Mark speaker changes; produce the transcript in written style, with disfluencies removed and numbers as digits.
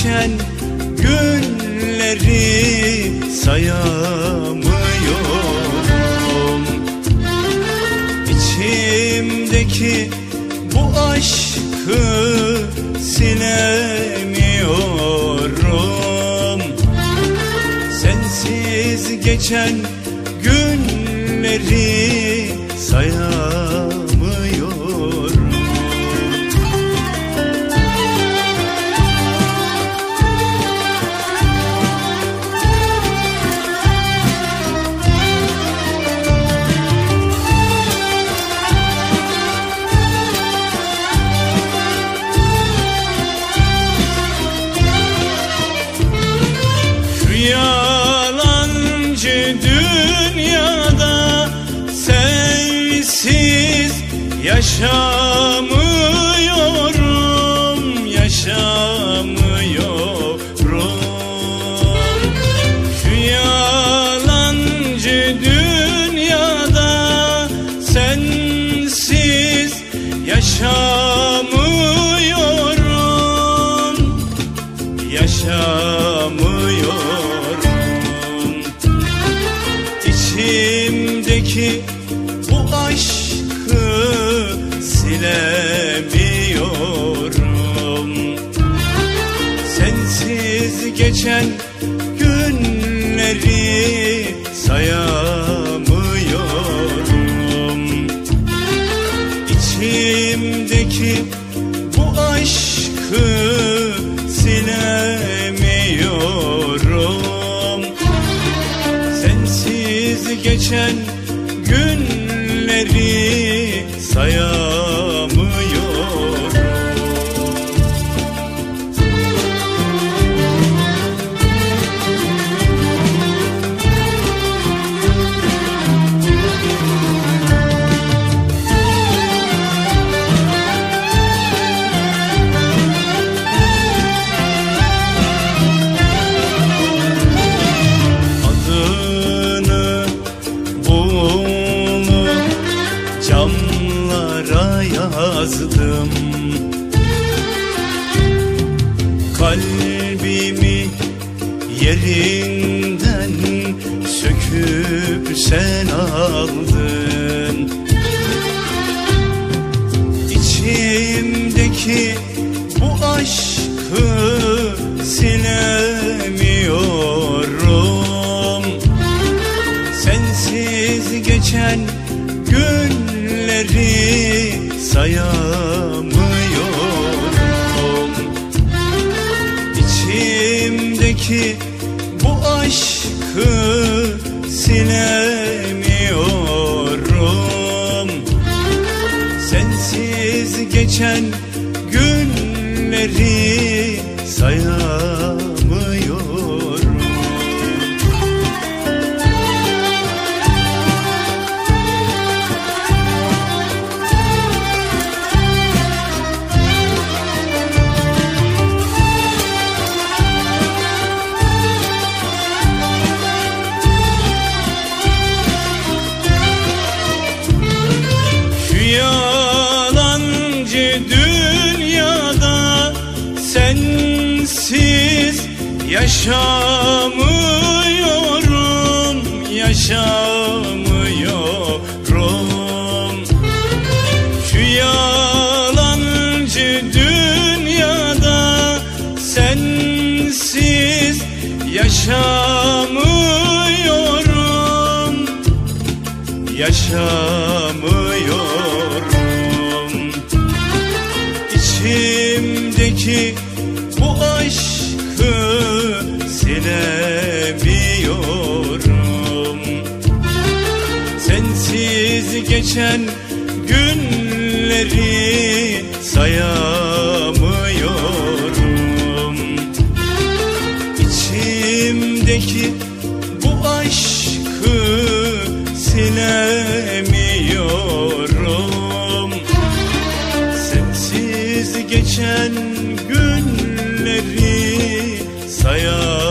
Speaker 1: geçen günleri sayamıyorum. İçimdeki bu aşkı silemiyorum. Sensiz geçen günleri sayamıyorum. Yalancı dünyada sensiz yaşamıyorum, yaşamıyorum. Şu yalancı dünyada sensiz yaşamıyorum, yaşamıyorum. İçimdeki bu aşkı silemiyorum. Sensiz geçen günleri sayamıyorum. İçimdeki bu aşkı silemiyorum. Sensiz geçen günleri sayamıyorum. Camlara yazdım, kalbimi yerinden söküp sen aldın. İçimdeki bu aşkı silemiyorum. Sensiz geçen günleri sayamıyorum. İçimdeki bu aşkı silemiyorum. Sensiz geçen günleri sayamıyorum. Yalancı dünyada sensiz yaşamıyorum, yaşamıyorum. Şu yalancı dünyada sensiz yaşamıyorum, yaşamıyorum. İçimdeki bu aşkı silemiyorum. Sensiz geçen günleri sayamıyorum. İçimdeki bu aşkı silemiyorum. Sensiz geçen günleri sayamıyorum.